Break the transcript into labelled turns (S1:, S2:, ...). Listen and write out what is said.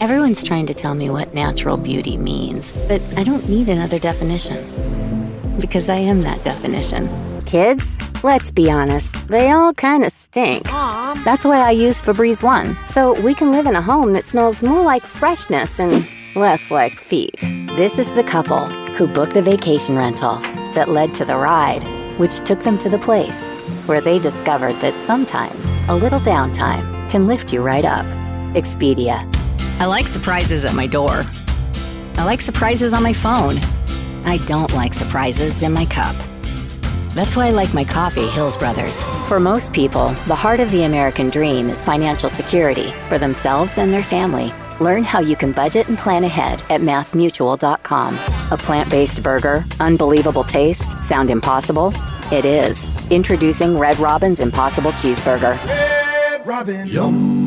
S1: Everyone's trying to tell me what natural beauty means, but I don't need another definition. Because I am that definition.
S2: Kids, let's be honest, they all kind of stink.
S3: Mom.
S2: That's why I use Febreze One, so we can live in a home that smells more like freshness and less like feet. This is the couple who booked the vacation rental that led to the ride, which took them to the place where they discovered that sometimes a little downtime can lift you right up. Expedia.
S1: I like surprises at my door. I like surprises on my phone. I don't like surprises in my cup. That's why I like my coffee, Hills Brothers. For most people, the heart of the American dream is financial security for themselves and their family. Learn how you can budget and plan ahead at MassMutual.com. A plant-based burger? Unbelievable taste? Sound impossible? It is. Introducing Red Robin's Impossible Cheeseburger.
S4: Red Robin. Yum.